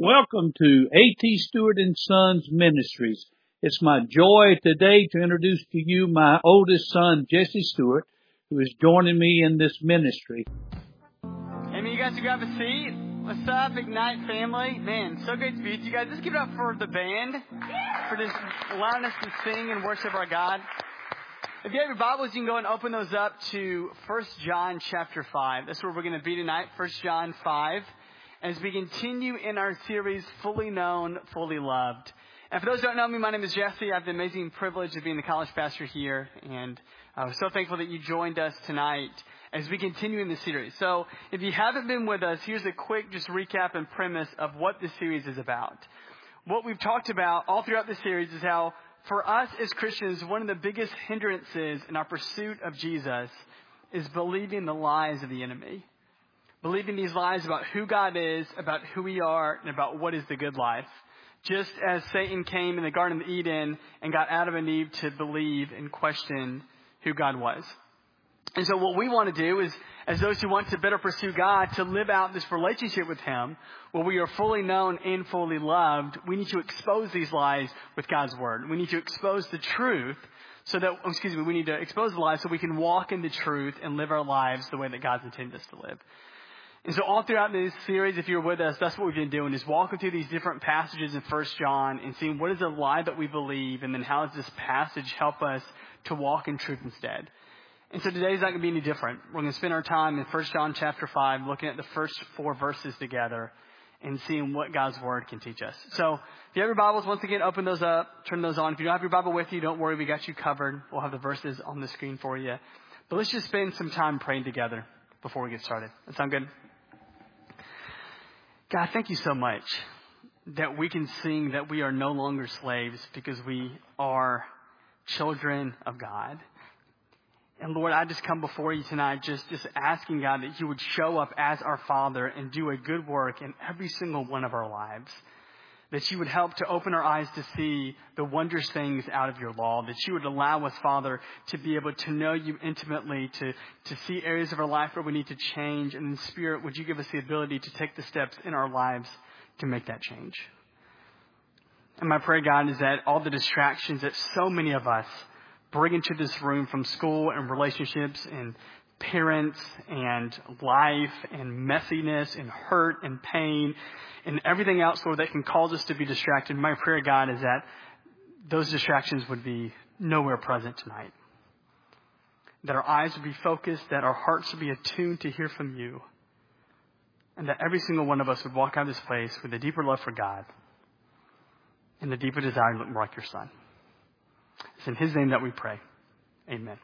Welcome to A.T. Stewart and Sons Ministries. It's my joy today to introduce to you my oldest son, Jesse Stewart, who is joining me in this ministry. Amen. You guys can grab a seat. What's up, Ignite family? Man, so great to be with you guys. Let's give it up for the band for just allowing us to sing and worship our God. If you have your Bibles, you can go and open those up to 1 John chapter 5. That's where we're going to be tonight, 1 John 5. As we continue in our series, Fully Known, Fully Loved. And for those who don't know me, my name is Jesse. I have the amazing privilege of being the college pastor here. And we're so thankful that you joined us tonight as we continue in this series. So if you haven't been with us, here's a quick just recap and premise of what this series is about. What we've talked about all throughout this series is how, for us as Christians, one of the biggest hindrances in our pursuit of Jesus is believing the lies of the enemy. Believing these lies about who God is, about who we are, and about what is the good life. Just as Satan came in the Garden of Eden and got Adam and Eve to believe and question who God was. And so what we want to do is, as those who want to better pursue God, to live out this relationship with Him, where we are fully known and fully loved, we need to expose these lies with God's Word. We need to expose the truth we need to expose the lies so we can walk in the truth and live our lives the way that God's intended us to live. And so all throughout this series, if you're with us, that's what we've been doing, is walking through these different passages in 1 John and seeing what is the lie that we believe, and then how does this passage help us to walk in truth instead. And so today's not going to be any different. We're going to spend our time in 1 John chapter 5 looking at the first 4 verses together and seeing what God's Word can teach us. So if you have your Bibles, once again, open those up, turn those on. If you don't have your Bible with you, don't worry, we got you covered. We'll have the verses on the screen for you. But let's just spend some time praying together before we get started. That sound good? God, thank you so much that we can sing that we are no longer slaves because we are children of God. And Lord, I just come before you tonight just asking, God, that you would show up as our Father and do a good work in every single one of our lives. That you would help to open our eyes to see the wondrous things out of your law. That you would allow us, Father, to be able to know you intimately, to see areas of our life where we need to change. And in Spirit, would you give us the ability to take the steps in our lives to make that change? And my prayer, God, is that all the distractions that so many of us bring into this room from school and relationships and parents and life and messiness and hurt and pain and everything else, Lord, that can cause us to be distracted. My prayer, God, is that those distractions would be nowhere present tonight. That our eyes would be focused, that our hearts would be attuned to hear from you, and that every single one of us would walk out of this place with a deeper love for God and a deeper desire to look more like your Son. It's in His name that we pray. Amen.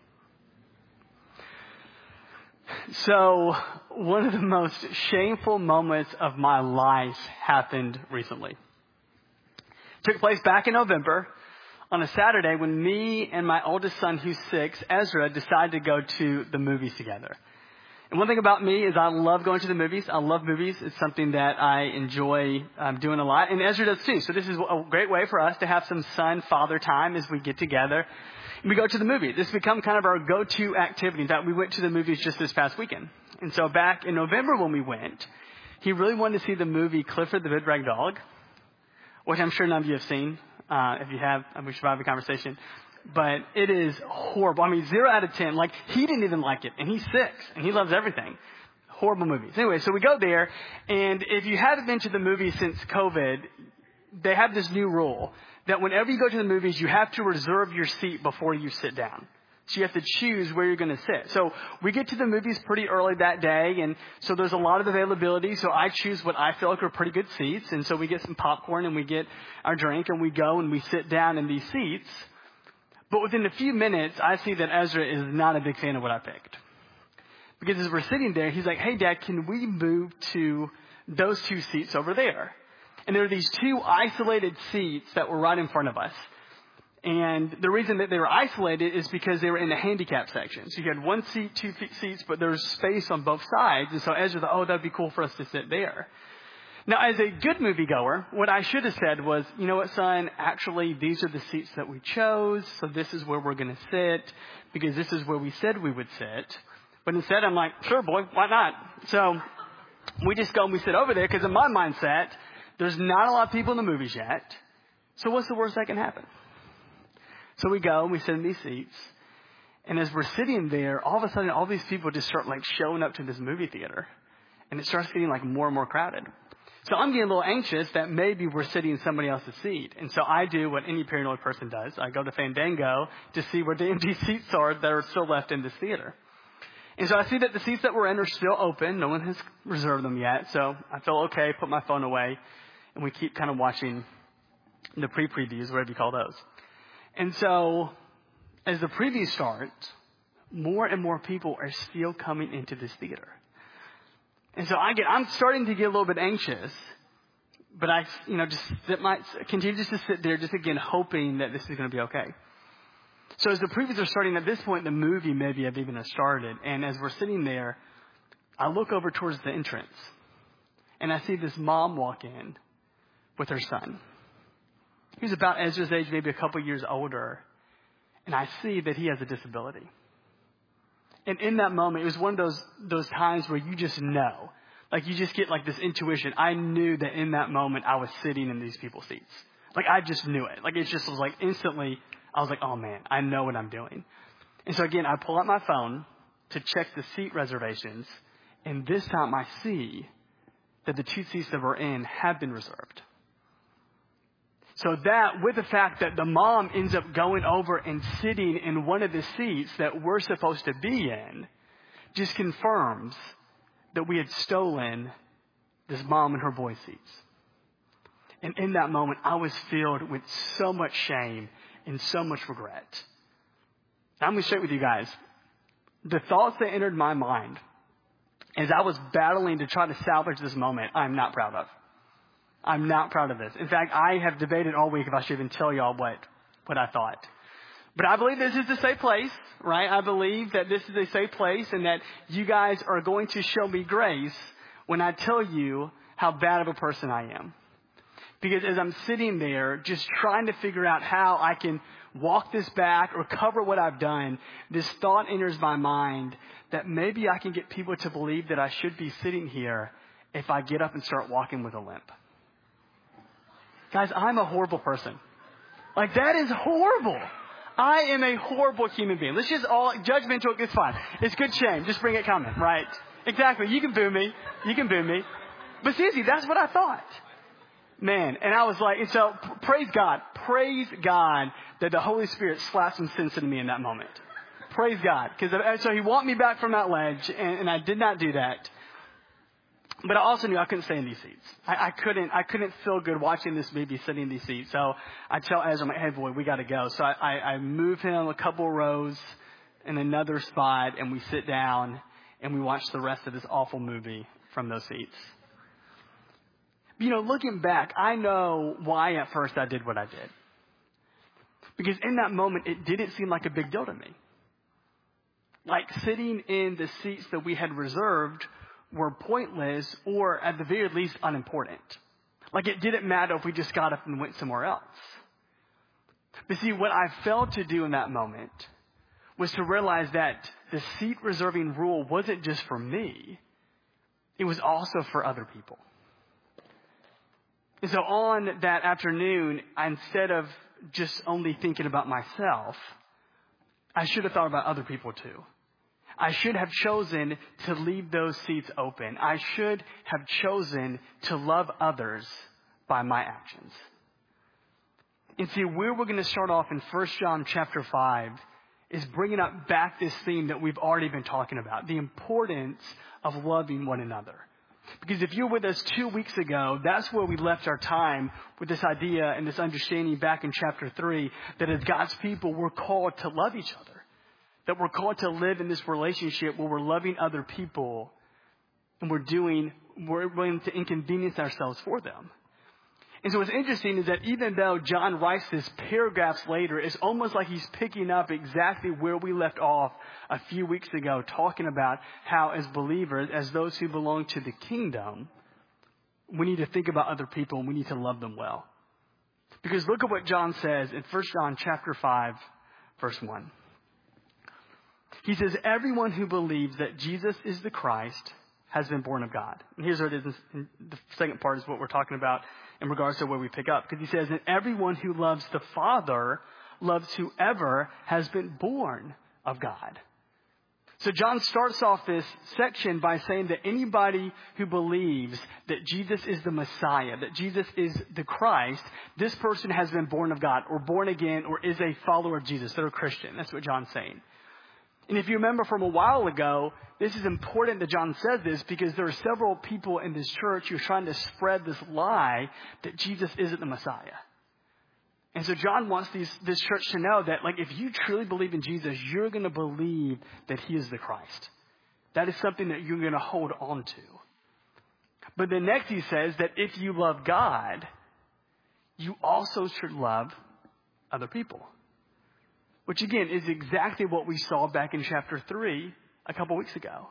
So, one of the most shameful moments of my life happened recently. It took place back in November on a Saturday when me and my oldest son, who's 6, Ezra, decided to go to the movies together. And one thing about me is I love going to the movies. I love movies. It's something that I enjoy doing a lot. And Ezra does too. So this is a great way for us to have some son-father time as we get together. We go to the movies. This has become kind of our go-to activity. In fact, we went to the movies just this past weekend. And so back in November when we went, he really wanted to see the movie Clifford the Big Red Dog, which I'm sure none of you have seen. If you have, we should have a conversation. But it is horrible. I mean, 0 out of 10. Like, he didn't even like it. And he's 6. And he loves everything. Horrible movies. Anyway, so we go there. And if you haven't been to the movies since COVID, they have this new rule that whenever you go to the movies, you have to reserve your seat before you sit down. So you have to choose where you're going to sit. So we get to the movies pretty early that day. And so there's a lot of availability. So I choose what I feel like are pretty good seats. And so we get some popcorn and we get our drink and we go and we sit down in these seats. But within a few minutes, I see that Ezra is not a big fan of what I picked. Because as we're sitting there, he's like, hey, Dad, can we move to those 2 seats over there? And there are these 2 isolated seats that were right in front of us. And the reason that they were isolated is because they were in the handicap section. So you had 1 seat, 2 seats, but there was space on both sides. And so Ezra thought, that'd be cool for us to sit there. Now, as a good moviegoer, what I should have said was, you know what, son, actually, these are the seats that we chose. So this is where we're going to sit because this is where we said we would sit. But instead, I'm like, sure, boy, why not? So we just go and we sit over there because in my mindset, There's not a lot of people in the movies yet. So what's the worst that can happen? So we go and we sit in these seats. And as we're sitting there, all of a sudden, all these people just start like showing up to this movie theater. And it starts getting like more and more crowded. So I'm getting a little anxious that maybe we're sitting in somebody else's seat. And so I do what any paranoid person does. I go to Fandango to see where the empty seats are that are still left in this theater. And so I see that the seats that we're in are still open. No one has reserved them yet. So I feel okay, put my phone away. And we keep kind of watching the pre-previews, whatever you call those. And so as the previews start, more and more people are still coming into this theater. And so I'm starting to get a little bit anxious, but I continue just to sit there, just again, hoping that this is going to be okay. So as the previews are starting, at this point, the movie maybe have even started. And as we're sitting there, I look over towards the entrance and I see this mom walk in with her son. He's about Ezra's age, maybe a couple years older. And I see that he has a disability. And in that moment, it was one of those times where you just know. Like you just get like this intuition. I knew that in that moment I was sitting in these people's seats. Like I just knew it. Like it just was like instantly, I was like, oh man, I know what I'm doing. And so again, I pull out my phone to check the seat reservations. And this time I see that the 2 seats that we're in have been reserved. So that, with the fact that the mom ends up going over and sitting in one of the seats that we're supposed to be in, just confirms that we had stolen this mom and her boy's seats. And in that moment, I was filled with so much shame and so much regret. Now, I'm going to share it with you guys. The thoughts that entered my mind as I was battling to try to salvage this moment, I'm not proud of. I'm not proud of this. In fact, I have debated all week if I should even tell y'all what I thought. But I believe this is a safe place, right? I believe that this is a safe place and that you guys are going to show me grace when I tell you how bad of a person I am. Because as I'm sitting there just trying to figure out how I can walk this back or cover what I've done, this thought enters my mind that maybe I can get people to believe that I should be sitting here if I get up and start walking with a limp. Guys, I'm a horrible person. Like, that is horrible. I am a horrible human being. Let's just all, judgmental, it's fine. It's good shame. Just bring it coming, right? Exactly. You can boo me. You can boo me. But seriously, that's what I thought. Man, and I was like, and so praise God that the Holy Spirit slapped some sense into me in that moment. Praise God. So he walked me back from that ledge, and I did not do that. But I also knew I couldn't stay in these seats. I couldn't feel good watching this movie sitting in these seats. So I tell Ezra, I'm like, hey boy, we got to go. So I move him a couple rows in another spot, and we sit down and we watch the rest of this awful movie from those seats. You know, looking back, I know why at first I did what I did. Because in that moment, it didn't seem like a big deal to me. Like sitting in the seats that we had reserved were pointless or at the very least unimportant. Like it didn't matter if we just got up and went somewhere else. But see, what I failed to do in that moment was to realize that the seat reserving rule wasn't just for me. It was also for other people. And so on that afternoon, instead of just only thinking about myself, I should have thought about other people too. I should have chosen to leave those seats open. I should have chosen to love others by my actions. And see, where we're going to start off in 1 John chapter 5 is bringing up back this theme that we've already been talking about, the importance of loving one another. Because if you're with us 2 weeks ago, that's where we left our time with this idea and this understanding back in chapter 3 that as God's people, we're called to love each other. That we're called to live in this relationship where we're loving other people and we're willing to inconvenience ourselves for them. And so what's interesting is that even though John writes this paragraphs later, it's almost like he's picking up exactly where we left off a few weeks ago, talking about how as believers, as those who belong to the kingdom, we need to think about other people and we need to love them well. Because look at what John says in 1 John chapter 5, verse 1. He says, everyone who believes that Jesus is the Christ has been born of God. And here's what it is. The second part is what we're talking about in regards to where we pick up. Because he says, and everyone who loves the Father loves whoever has been born of God. So John starts off this section by saying that anybody who believes that Jesus is the Messiah, that Jesus is the Christ, this person has been born of God or born again or is a follower of Jesus. They're a Christian. That's what John's saying. And if you remember from a while ago, this is important that John says this because there are several people in this church who are trying to spread this lie that Jesus isn't the Messiah. And so John wants this church to know that, like, if you truly believe in Jesus, you're going to believe that he is the Christ. That is something that you're going to hold on to. But then next he says that if you love God, you also should love other people. Which again is exactly what we saw back in chapter 3 a couple weeks ago.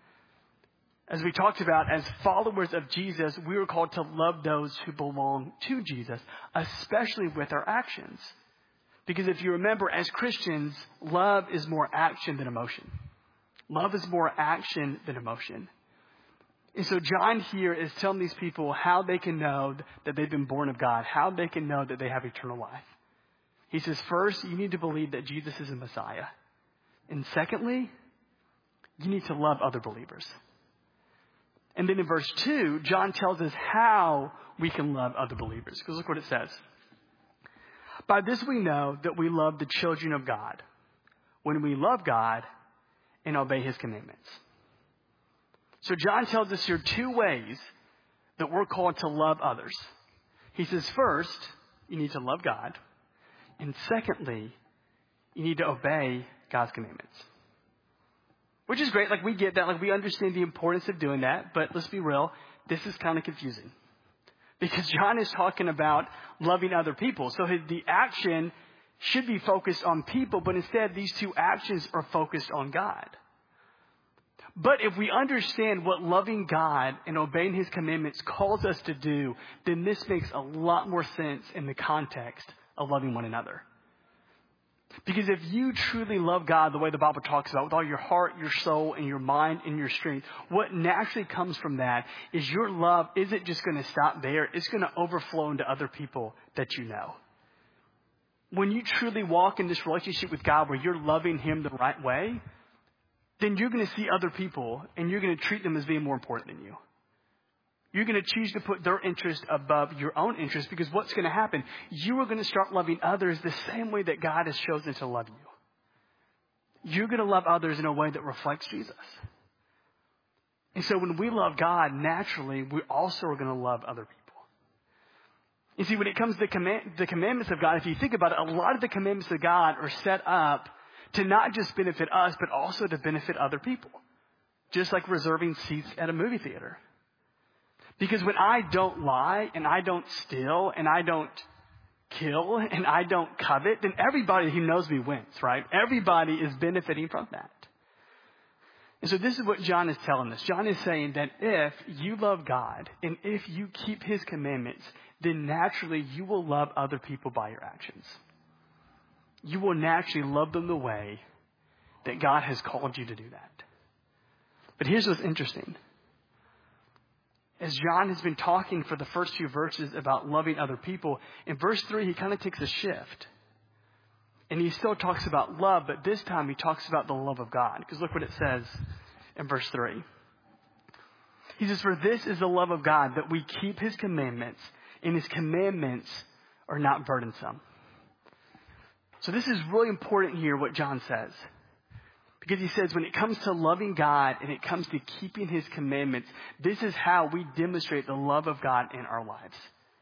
As we talked about, as followers of Jesus, we were called to love those who belong to Jesus, especially with our actions. Because if you remember, as Christians, love is more action than emotion. Love is more action than emotion. And so John here is telling these people how they can know that they've been born of God, how they can know that they have eternal life. He says, first, you need to believe that Jesus is the Messiah. And secondly, you need to love other believers. And then in verse 2, John tells us how we can love other believers. Because look what it says. By this we know that we love the children of God, when we love God and obey his commandments. So John tells us here two ways that we're called to love others. He says, first, you need to love God. And secondly, you need to obey God's commandments. Which is great. Like, we get that. Like, we understand the importance of doing that. But let's be real. This is kind of confusing. Because John is talking about loving other people. So the action should be focused on people. But instead, these two actions are focused on God. But if we understand what loving God and obeying his commandments calls us to do, then this makes a lot more sense in the context of loving one another. Because if you truly love God the way the Bible talks about, with all your heart, your soul, and your mind, and your strength, what naturally comes from that is your love isn't just going to stop there. It's going to overflow into other people that you know. When you truly walk in this relationship with God where you're loving him the right way, then you're going to see other people and you're going to treat them as being more important than you. You're going to choose to put their interest above your own interest, because what's going to happen? You are going to start loving others the same way that God has chosen to love you. You're going to love others in a way that reflects Jesus. And so when we love God, naturally, we also are going to love other people. You see, when it comes to the commandments of God, if you think about it, a lot of the commandments of God are set up to not just benefit us, but also to benefit other people. Just like reserving seats at a movie theater. Because when I don't lie, and I don't steal, and I don't kill, and I don't covet, then everybody who knows me wins, right? Everybody is benefiting from that. And so this is what John is telling us. John is saying that if you love God, and if you keep his commandments, then naturally you will love other people by your actions. You will naturally love them the way that God has called you to do that. But here's what's interesting. As John has been talking for the first few verses about loving other people, in verse 3, he kind of takes a shift. And he still talks about love, but this time he talks about the love of God. Because look what it says in verse 3. He says, for this is the love of God, that we keep his commandments, and his commandments are not burdensome. So this is really important here, what John says. Because he says when it comes to loving God and it comes to keeping his commandments, this is how we demonstrate the love of God in our lives.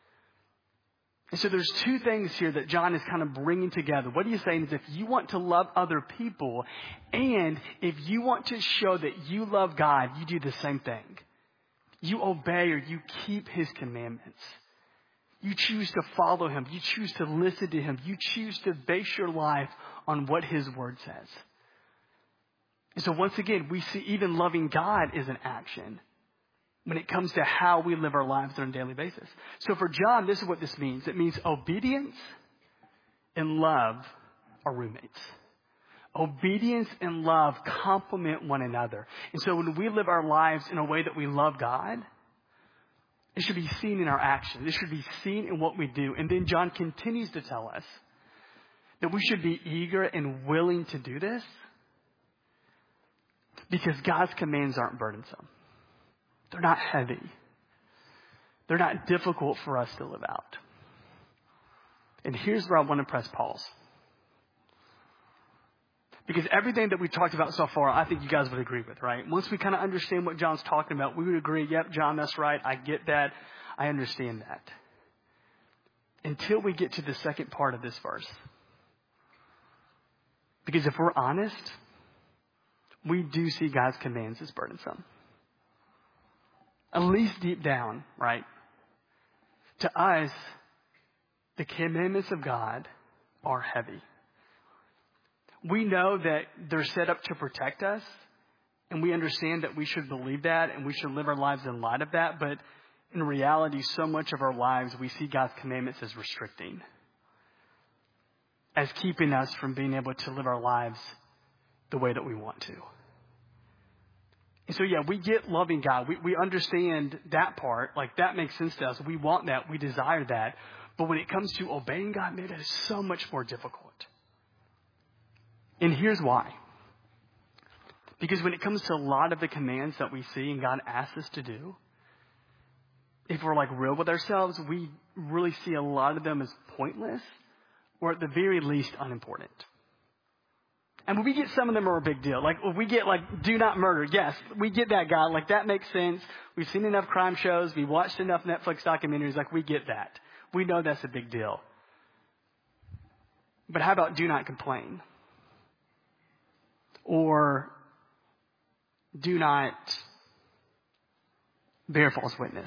And so there's two things here that John is kind of bringing together. What he's saying is if you want to love other people and if you want to show that you love God, you do the same thing. You obey or you keep his commandments. You choose to follow him. You choose to listen to him. You choose to base your life on what his word says. And so once again, we see even loving God is an action when it comes to how we live our lives on a daily basis. So for John, this is what this means. It means obedience and love are roommates. Obedience and love complement one another. And so when we live our lives in a way that we love God, It should be seen in our actions. It should be seen in what we do. And then John continues to tell us that we should be eager and willing to do this because God's commands aren't burdensome. They're not heavy. They're not difficult for us to live out. And here's where I want to press pause. Because everything that we've talked about so far, I think you guys would agree with, right? Once we kind of understand what John's talking about, we would agree, yep, John, that's right. I get that. I understand that. Until we get to the second part of this verse. Because if we're honest, we do see God's commands as burdensome. At least deep down, right? To us, the commandments of God are heavy. We know that they're set up to protect us, and we understand that we should believe that, and we should live our lives in light of that. But in reality, so much of our lives, we see God's commandments as restricting, as keeping us from being able to live our lives the way that we want to. And so, yeah, we get loving God. We understand that part. Like, that makes sense to us. We want that. We desire that. But when it comes to obeying God, man, that is so much more difficult. And here's why. Because when it comes to a lot of the commands that we see and God asks us to do, if we're like real with ourselves, we really see a lot of them as pointless or at the very least unimportant. And when we get some of them are a big deal. Like if we get like do not murder. Yes, we get that, God. Like that makes sense. We've seen enough crime shows. We've watched enough Netflix documentaries. Like we get that. We know that's a big deal. But how about do not complain? Or do not bear false witness.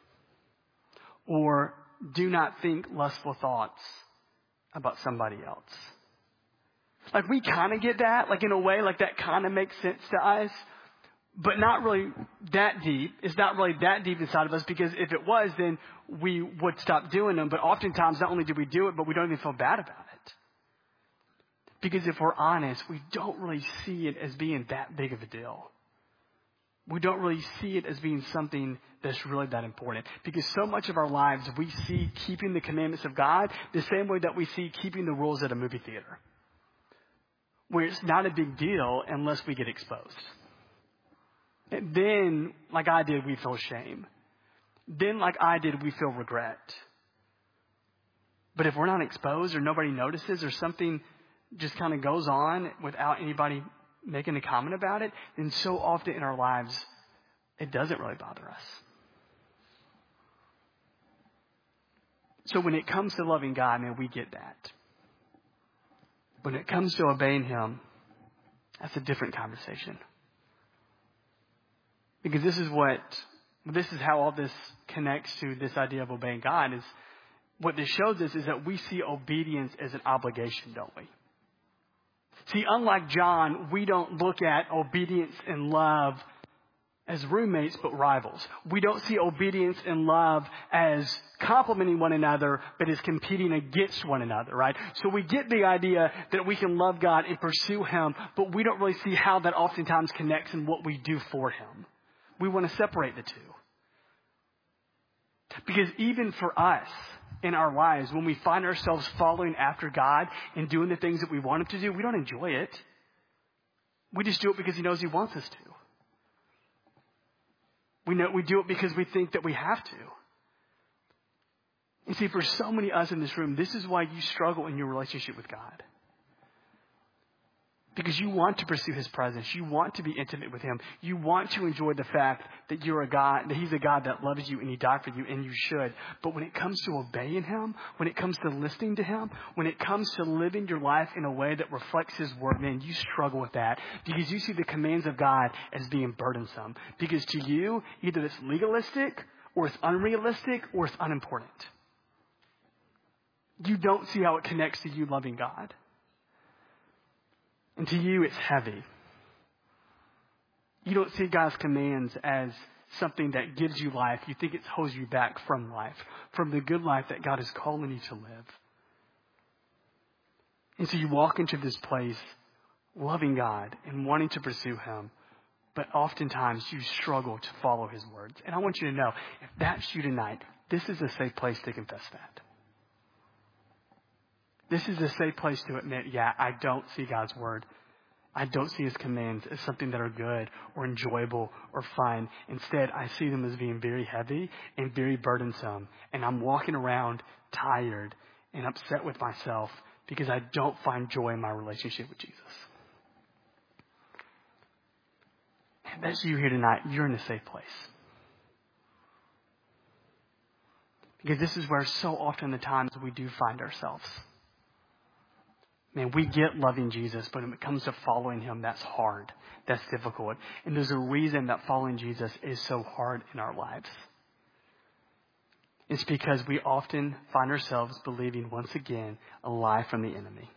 Or do not think lustful thoughts about somebody else. Like we kind of get that, like in a way, like that kind of makes sense to us, but not really that deep. It's not really that deep inside of us because if it was, then we would stop doing them. But oftentimes, not only do we do it, but we don't even feel bad about it. Because if we're honest, we don't really see it as being that big of a deal. We don't really see it as being something that's really that important. Because so much of our lives, we see keeping the commandments of God the same way that we see keeping the rules at a movie theater. Where it's not a big deal unless we get exposed. And then, like I did, we feel shame. Then, like I did, we feel regret. But if we're not exposed or nobody notices or something just kind of goes on without anybody making a comment about it, then so often in our lives, it doesn't really bother us. So when it comes to loving God, man, we get that. When it comes to obeying Him, that's a different conversation. Because this is how all this connects to this idea of obeying God is what this shows us is that we see obedience as an obligation, don't we? See, unlike John, we don't look at obedience and love as roommates, but rivals. We don't see obedience and love as complementing one another, but as competing against one another, right? So we get the idea that we can love God and pursue Him, but we don't really see how that oftentimes connects in what we do for Him. We want to separate the two. Because even for us in our lives, when we find ourselves following after God and doing the things that we want Him to do, we don't enjoy it. We just do it because He knows He wants us to. We do it because we think that we have to. You see, for so many of us in this room, this is why you struggle in your relationship with God. Because you want to pursue His presence. You want to be intimate with Him. You want to enjoy the fact that you're a God, that He's a God that loves you and He died for you and you should. But when it comes to obeying Him, when it comes to listening to Him, when it comes to living your life in a way that reflects His word, man, you struggle with that. Because you see the commands of God as being burdensome. Because to you, either it's legalistic or it's unrealistic or it's unimportant. You don't see how it connects to you loving God. And to you, it's heavy. You don't see God's commands as something that gives you life. You think it holds you back from life, from the good life that God is calling you to live. And so you walk into this place loving God and wanting to pursue Him, but oftentimes you struggle to follow his words. And I want you to know, if that's you tonight, this is a safe place to confess that. This is a safe place to admit, yeah, I don't see God's word. I don't see his commands as something that are good or enjoyable or fun. Instead, I see them as being very heavy and very burdensome. And I'm walking around tired and upset with myself because I don't find joy in my relationship with Jesus. If that's you here tonight, you're in a safe place. Because this is where so often the times we do find ourselves. Man, we get loving Jesus, but when it comes to following him, that's hard. That's difficult. And there's a reason that following Jesus is so hard in our lives. It's because we often find ourselves believing once again a lie from the enemy.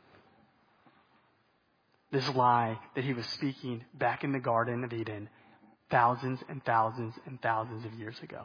This lie that he was speaking back in the Garden of Eden thousands and thousands and thousands of years ago.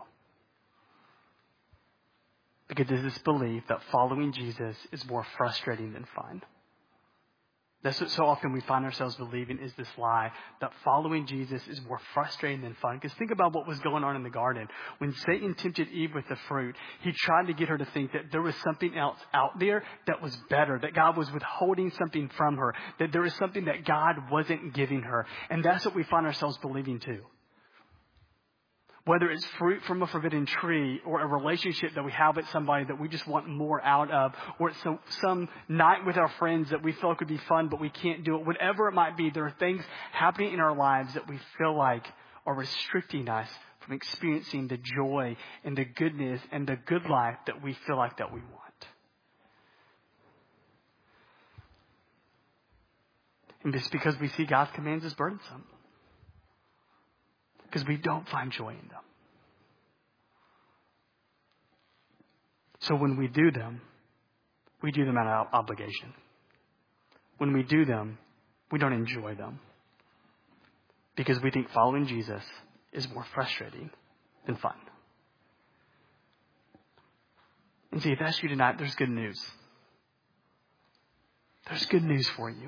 Because there's this belief that following Jesus is more frustrating than fun. That's what so often we find ourselves believing is this lie that following Jesus is more frustrating than fun. Because think about what was going on in the garden. When Satan tempted Eve with the fruit, he tried to get her to think that there was something else out there that was better, that God was withholding something from her, that there was something that God wasn't giving her. And that's what we find ourselves believing too. Whether it's fruit from a forbidden tree or a relationship that we have with somebody that we just want more out of, or it's some night with our friends that we feel could be fun but we can't do it. Whatever it might be, there are things happening in our lives that we feel like are restricting us from experiencing the joy and the goodness and the good life that we feel like that we want. And it's because we see God's commands as burdensome. Because we don't find joy in them. So when we do them out of obligation. When we do them, we don't enjoy them. Because we think following Jesus is more frustrating than fun. And see, if that's you tonight, there's good news. There's good news for you.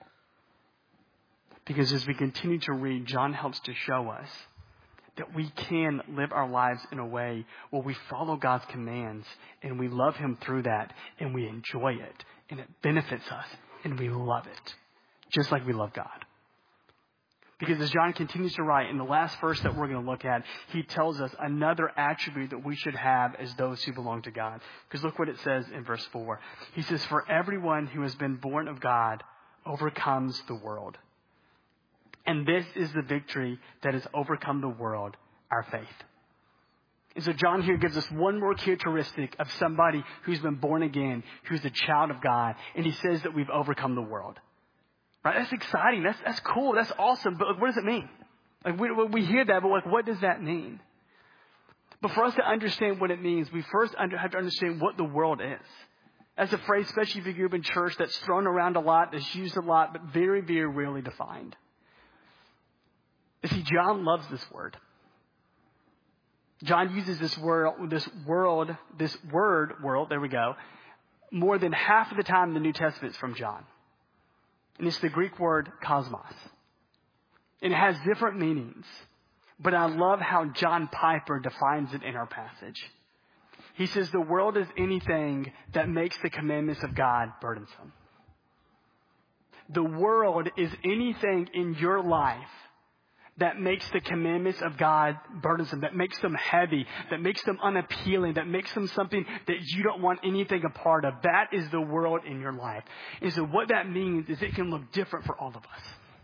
Because as we continue to read, John helps to show us that we can live our lives in a way where we follow God's commands and we love him through that and we enjoy it and it benefits us and we love it just like we love God. Because as John continues to write in the last verse that we're going to look at, he tells us another attribute that we should have as those who belong to God. Because look what it says in verse 4. He says, "For everyone who has been born of God overcomes the world. And this is the victory that has overcome the world, our faith." And so John here gives us one more characteristic of somebody who's been born again, who's a child of God. And he says that we've overcome the world. Right? That's exciting. That's cool. That's awesome. But what does it mean? Like we hear that, but what does that mean? But for us to understand what it means, we first have to understand what the world is. That's a phrase, especially if you grew up in church, that's thrown around a lot, that's used a lot, but very, very rarely defined. You see, John loves this word. John uses this word, there we go, more than half of the time in the New Testament is from John. And it's the Greek word cosmos. And it has different meanings. But I love how John Piper defines it in our passage. He says the world is anything that makes the commandments of God burdensome. The world is anything in your life that makes the commandments of God burdensome, that makes them heavy, that makes them unappealing, that makes them something that you don't want anything a part of. That is the world in your life. And so what that means is it can look different for all of us.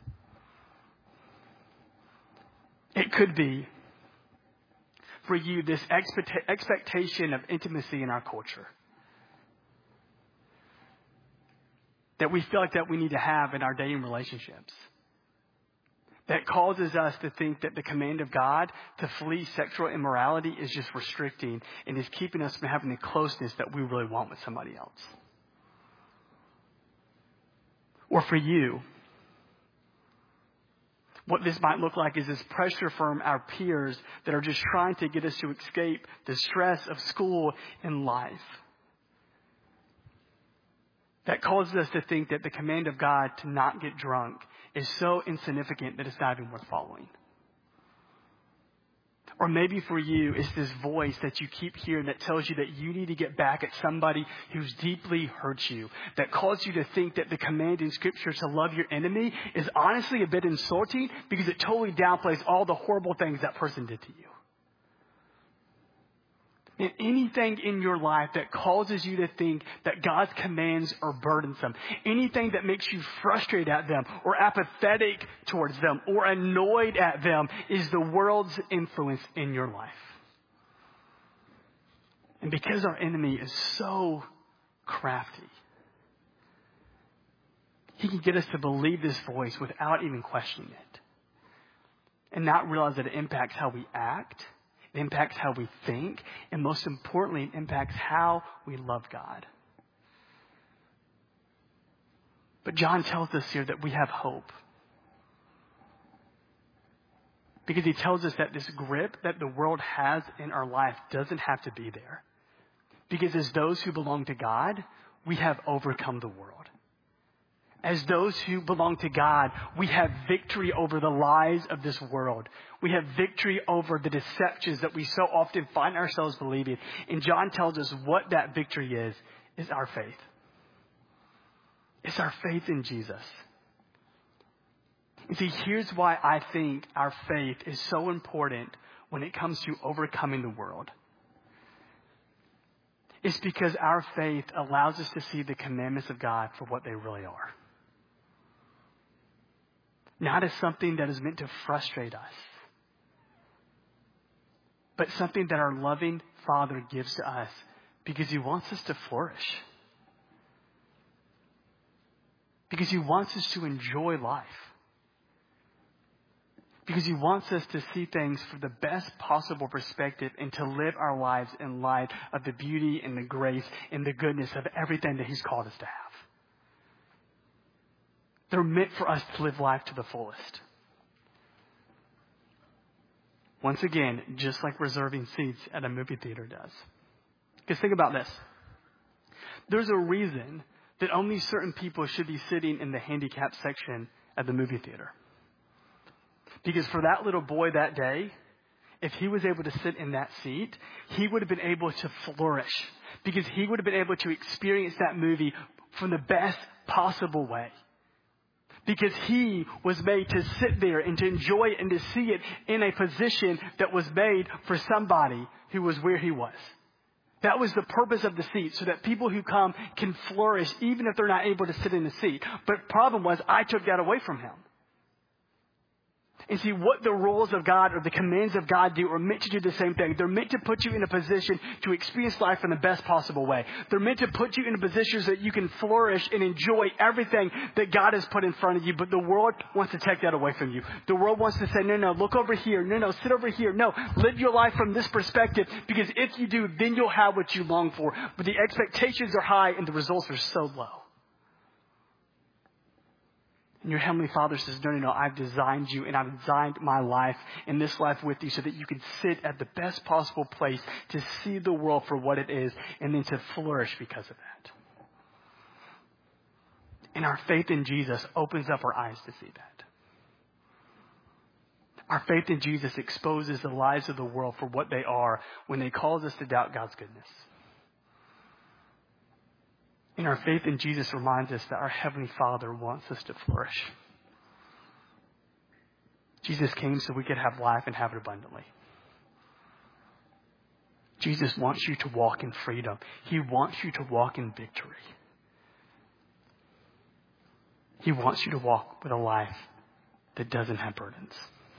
It could be for you this expectation of intimacy in our culture that we feel like that we need to have in our dating relationships. That causes us to think that the command of God to flee sexual immorality is just restricting and is keeping us from having the closeness that we really want with somebody else. Or for you, what this might look like is this pressure from our peers that are just trying to get us to escape the stress of school and life. That causes us to think that the command of God to not get drunk is so insignificant that it's not even worth following. Or maybe for you, it's this voice that you keep hearing that tells you that you need to get back at somebody who's deeply hurt you, that caused you to think that the command in Scripture to love your enemy is honestly a bit insulting because it totally downplays all the horrible things that person did to you. And anything in your life that causes you to think that God's commands are burdensome, anything that makes you frustrated at them or apathetic towards them or annoyed at them is the world's influence in your life. And because our enemy is so crafty, he can get us to believe this voice without even questioning it and not realize that it impacts how we act. It impacts how we think, and most importantly, it impacts how we love God. But John tells us here that we have hope. Because he tells us that this grip that the world has in our life doesn't have to be there. Because as those who belong to God, we have overcome the world. As those who belong to God, we have victory over the lies of this world. We have victory over the deceptions that we so often find ourselves believing. And John tells us what that victory is our faith. It's our faith in Jesus. You see, here's why I think our faith is so important when it comes to overcoming the world. It's because our faith allows us to see the commandments of God for what they really are. Not as something that is meant to frustrate us, but something that our loving Father gives to us because he wants us to flourish. Because he wants us to enjoy life. Because he wants us to see things from the best possible perspective and to live our lives in light of the beauty and the grace and the goodness of everything that he's called us to have. They're meant for us to live life to the fullest. Once again, just like reserving seats at a movie theater does. Because think about this. There's a reason that only certain people should be sitting in the handicapped section at the movie theater. Because for that little boy that day, if he was able to sit in that seat, he would have been able to flourish. Because he would have been able to experience that movie from the best possible way. Because he was made to sit there and to enjoy it and to see it in a position that was made for somebody who was where he was. That was the purpose of the seat, so that people who come can flourish even if they're not able to sit in the seat. But the problem was, I took that away from him. And see, what the rules of God or the commands of God do are meant to do the same thing. They're meant to put you in a position to experience life in the best possible way. They're meant to put you in a position so that you can flourish and enjoy everything that God has put in front of you. But the world wants to take that away from you. The world wants to say, no, look over here. No, sit over here. No, live your life from this perspective. Because if you do, then you'll have what you long for. But the expectations are high and the results are so low. And your Heavenly Father says, no, I've designed you and I've designed my life and this life with you so that you can sit at the best possible place to see the world for what it is and then to flourish because of that. And our faith in Jesus opens up our eyes to see that. Our faith in Jesus exposes the lies of the world for what they are when they cause us to doubt God's goodness. And our faith in Jesus reminds us that our Heavenly Father wants us to flourish. Jesus came so we could have life and have it abundantly. Jesus wants you to walk in freedom. He wants you to walk in victory. He wants you to walk with a life that doesn't have burdens.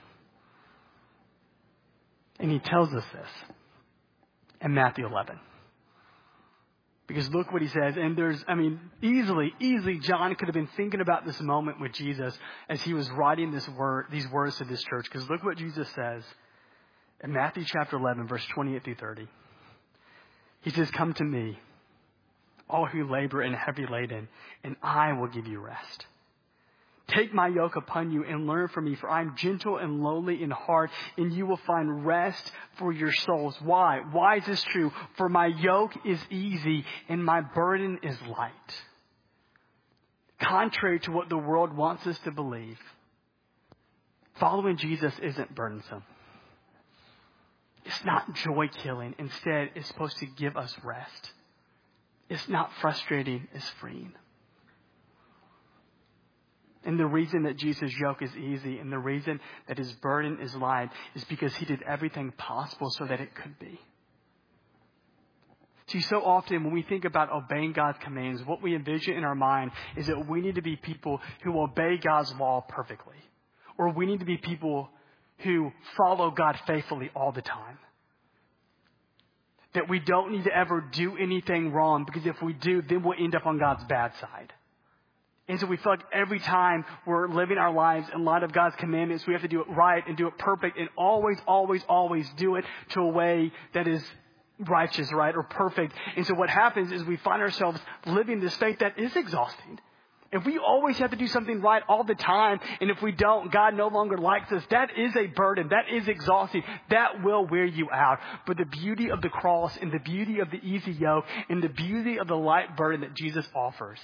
And he tells us this in Matthew 11. Because look what he says. And easily John could have been thinking about this moment with Jesus as he was writing these words to this church. Because look what Jesus says in Matthew chapter 11, verse 28 through 30. He says, come to me, all who labor and are heavy laden, and I will give you rest. Take my yoke upon you and learn from me, for I am gentle and lowly in heart, and you will find rest for your souls. Why? Why is this true? For my yoke is easy and my burden is light. Contrary to what the world wants us to believe, following Jesus isn't burdensome. It's not joy killing. Instead, it's supposed to give us rest. It's not frustrating, it's freeing. And the reason that Jesus' yoke is easy and the reason that his burden is light is because he did everything possible so that it could be. See, so often when we think about obeying God's commands, what we envision in our mind is that we need to be people who obey God's law perfectly. Or we need to be people who follow God faithfully all the time. That we don't need to ever do anything wrong, because if we do, then we'll end up on God's bad side. And so we feel like every time we're living our lives in light of God's commandments, we have to do it right and do it perfect and always, always, always do it to a way that is righteous, right, or perfect. And so what happens is we find ourselves living this faith that is exhausting. If we always have to do something right all the time, and if we don't, God no longer likes us, that is a burden. That is exhausting. That will wear you out. But the beauty of the cross and the beauty of the easy yoke and the beauty of the light burden that Jesus offers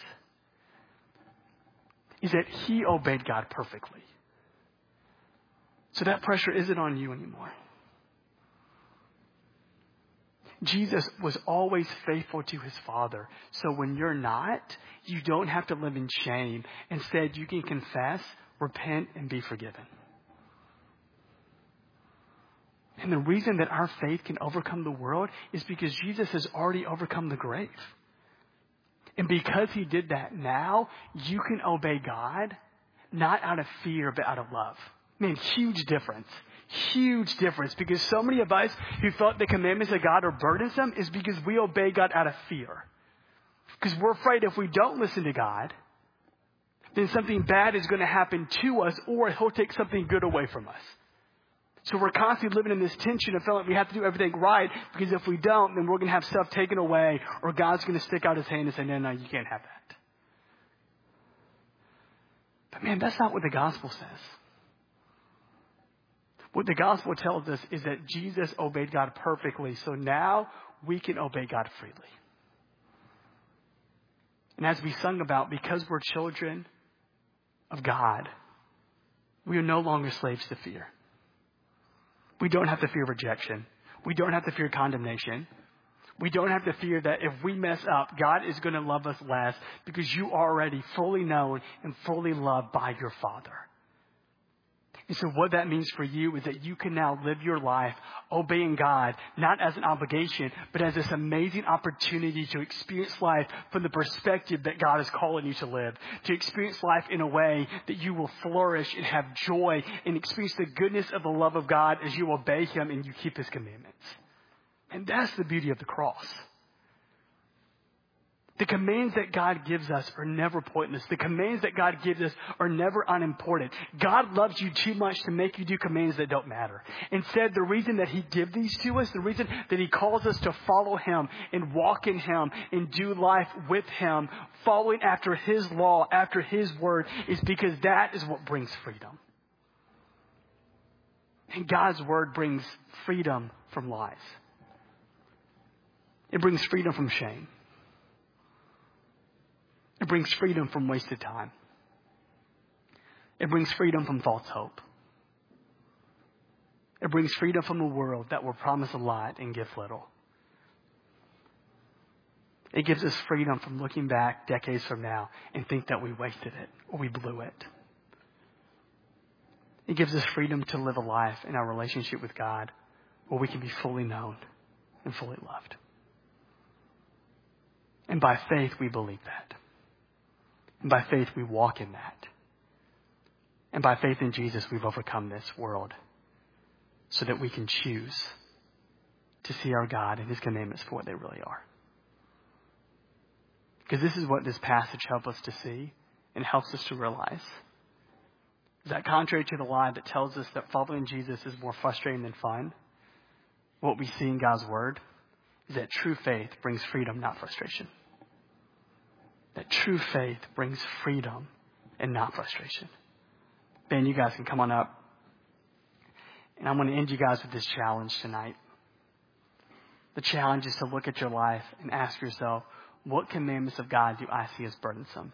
is that he obeyed God perfectly. So that pressure isn't on you anymore. Jesus was always faithful to his Father. So when you're not, you don't have to live in shame. Instead, you can confess, repent, and be forgiven. And the reason that our faith can overcome the world is because Jesus has already overcome the grave. And because he did that, now you can obey God, not out of fear, but out of love. Man, huge difference. Huge difference, because so many of us who thought the commandments of God are burdensome is because we obey God out of fear. Because we're afraid if we don't listen to God, then something bad is going to happen to us, or he'll take something good away from us. So we're constantly living in this tension of feeling like we have to do everything right, because if we don't, then we're going to have stuff taken away, or God's going to stick out his hand and say, no, you can't have that. But man, that's not what the gospel says. What the gospel tells us is that Jesus obeyed God perfectly, so now we can obey God freely. And as we sung about, because we're children of God, we are no longer slaves to fear. We don't have to fear rejection. We don't have to fear condemnation. We don't have to fear that if we mess up, God is going to love us less, because you are already fully known and fully loved by your Father. And so what that means for you is that you can now live your life obeying God, not as an obligation, but as this amazing opportunity to experience life from the perspective that God is calling you to live. To experience life in a way that you will flourish and have joy and experience the goodness of the love of God as you obey him and you keep his commandments. And that's the beauty of the cross. The commands that God gives us are never pointless. The commands that God gives us are never unimportant. God loves you too much to make you do commands that don't matter. Instead, the reason that he gives these to us, the reason that he calls us to follow him and walk in him and do life with him, following after his law, after his word, is because that is what brings freedom. And God's word brings freedom from lies. It brings freedom from shame. It brings freedom from wasted time. It brings freedom from false hope. It brings freedom from a world that will promise a lot and give little. It gives us freedom from looking back decades from now and think that we wasted it or we blew it. It gives us freedom to live a life in our relationship with God where we can be fully known and fully loved. And by faith, we believe that. And by faith, we walk in that. And by faith in Jesus, we've overcome this world so that we can choose to see our God and his commandments for what they really are. Because this is what this passage helps us to see and helps us to realize. Is that contrary to the lie that tells us that following Jesus is more frustrating than fun, what we see in God's word is that true faith brings freedom, not frustration. That true faith brings freedom and not frustration. Ben, you guys can come on up. And I'm going to end you guys with this challenge tonight. The challenge is to look at your life and ask yourself, what commandments of God do I see as burdensome?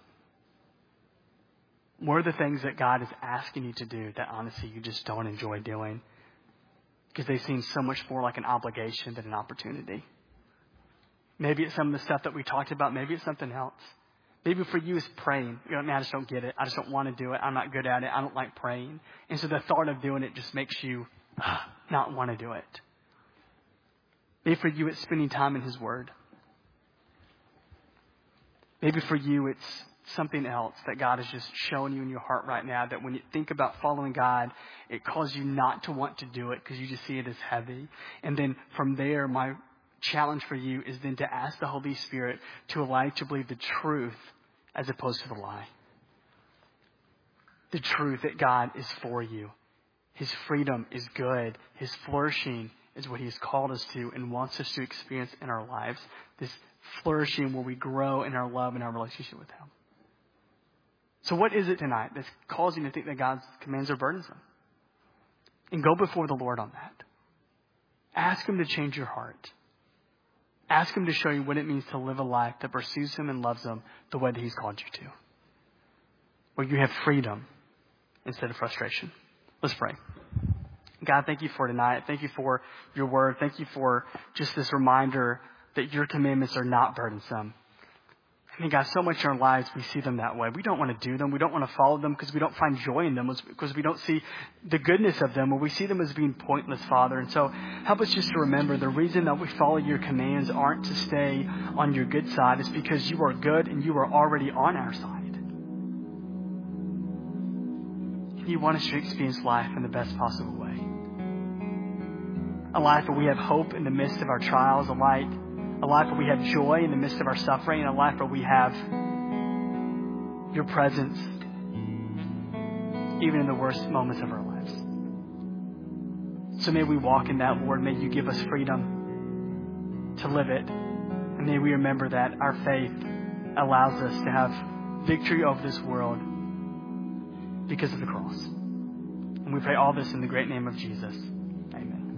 What are the things that God is asking you to do that honestly you just don't enjoy doing? because they seem so much more like an obligation than an opportunity. Maybe it's some of the stuff that we talked about. Maybe it's something else. Maybe for you it's praying. You know, man, I just don't get it. I just don't want to do it. I'm not good at it. I don't like praying. And so the thought of doing it just makes you not want to do it. Maybe for you it's spending time in His Word. Maybe for you it's something else that God is just showing you in your heart right now, that when you think about following God, it causes you not to want to do it because you just see it as heavy. And then from there, my challenge for you is then to ask the Holy Spirit to allow you to believe the truth as opposed to the lie. The truth that God is for you. His freedom is good. His flourishing is what He has called us to and wants us to experience in our lives. This flourishing where we grow in our love and our relationship with Him. So what is it tonight that's causing you to think that God's commands are burdensome? And go before the Lord on that. Ask Him to change your heart. Ask Him to show you what it means to live a life that pursues Him and loves Him the way that He's called you to. Where you have freedom instead of frustration. Let's pray. God, thank you for tonight. Thank you for your word. Thank you for just this reminder that your commandments are not burdensome. I mean, God, so much in our lives, we see them that way. We don't want to do them. We don't want to follow them because we don't find joy in them, because we don't see the goodness of them, or we see them as being pointless, Father. And so help us just to remember the reason that we follow your commands aren't to stay on your good side. It's because you are good and you are already on our side. You want us to experience life in the best possible way. A life where we have hope in the midst of our trials, a life where we have joy in the midst of our suffering, and a life where we have your presence even in the worst moments of our lives. So may we walk in that, Lord. May you give us freedom to live it. And may we remember that our faith allows us to have victory over this world because of the cross. And we pray all this in the great name of Jesus. Amen.